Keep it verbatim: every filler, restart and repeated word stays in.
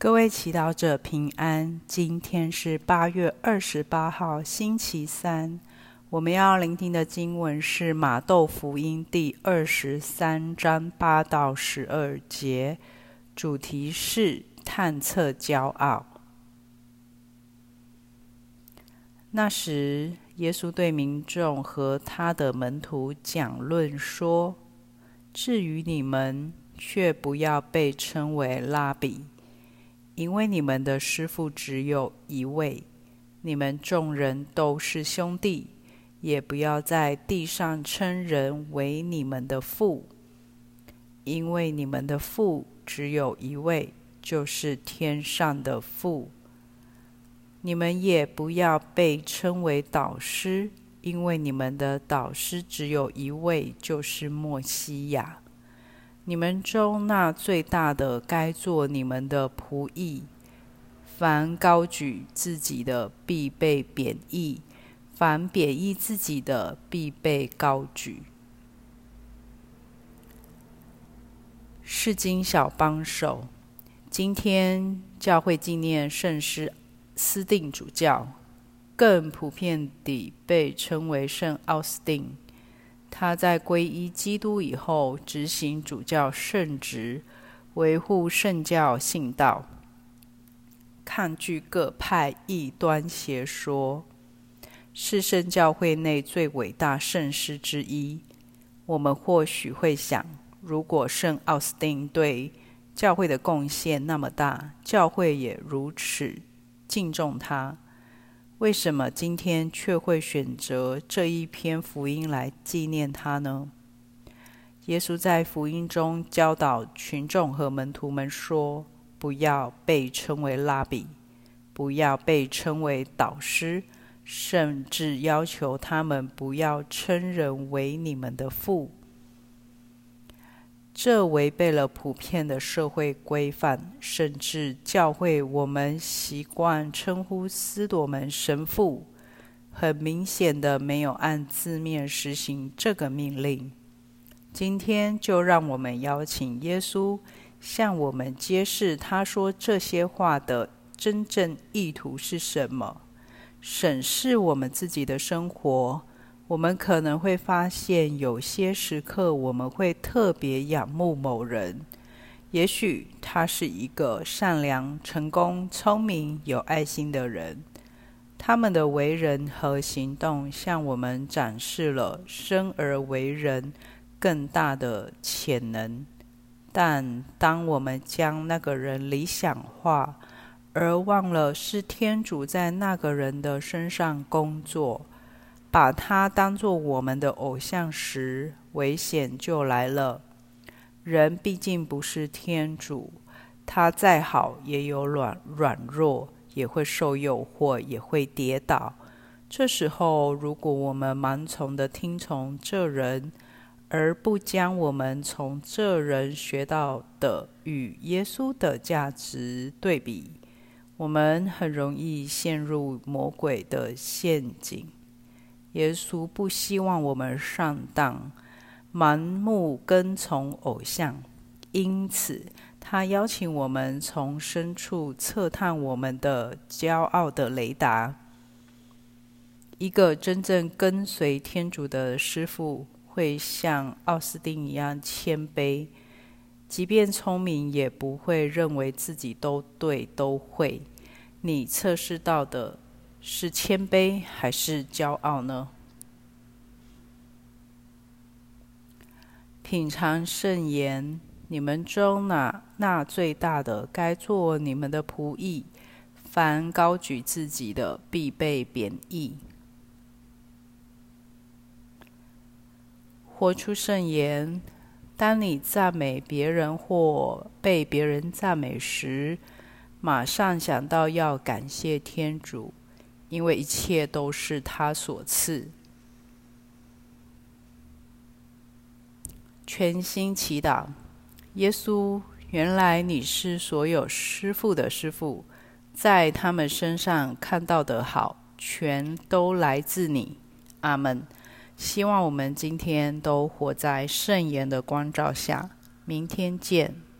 各位祈祷者平安，今天是八月二十八号星期三，我们要聆听的经文是马窦福音第二十三章八到十二节，主题是探测骄傲。那时耶稣对民众和他的门徒讲论说，至于你们，却不要被称为拉比，因为你们的师父只有一位，你们众人都是兄弟，也不要在地上称人为你们的父，因为你们的父只有一位，就是天上的父。你们也不要被称为导师，因为你们的导师只有一位，就是默西亚。你们中那最大的，该做你们的仆役。凡高举自己的，必被贬义；凡贬义自己的，必被高举。释经小帮手，今天教会纪念圣师思定主教，更普遍地被称为圣奥斯定。他在皈依基督以后，执行主教圣职，维护圣教信道，抗拒各派异端邪说，是圣教会内最伟大圣师之一。我们或许会想，如果圣奥斯定对教会的贡献那么大，教会也如此敬重他，为什么今天却会选择这一篇福音来纪念他呢？耶稣在福音中教导群众和门徒们说，不要被称为拉比，不要被称为导师，甚至要求他们不要称人为你们的父。这违背了普遍的社会规范，甚至教会我们习惯称呼司铎们神父，很明显的没有按字面实行这个命令。今天就让我们邀请耶稣向我们揭示他说这些话的真正意图是什么。审视我们自己的生活，我们可能会发现有些时刻我们会特别仰慕某人，也许他是一个善良、成功、聪明、有爱心的人，他们的为人和行动向我们展示了生而为人更大的潜能。但当我们将那个人理想化，而忘了是天主在那个人的身上工作，把他当作我们的偶像时，危险就来了。人毕竟不是天主，他再好也有软软弱，也会受诱惑，也会跌倒。这时候，如果我们盲从的听从这人，而不将我们从这人学到的与耶稣的价值对比，我们很容易陷入魔鬼的陷阱。耶稣不希望我们上当，盲目跟从偶像，因此他邀请我们从深处测探我们的骄傲的雷达。一个真正跟随天主的师父会像奥斯定一样谦卑，即便聪明也不会认为自己都对都会。你测试到的是谦卑还是骄傲呢？品尝圣言，你们中哪那最大的，该做你们的仆役；凡高举自己的，必被贬义。活出圣言，当你赞美别人或被别人赞美时，马上想到要感谢天主，因为一切都是他所赐。全心祈祷，耶稣，原来你是所有师父的师父，在他们身上看到的好，全都来自你。阿们。希望我们今天都活在圣言的光照下。明天见。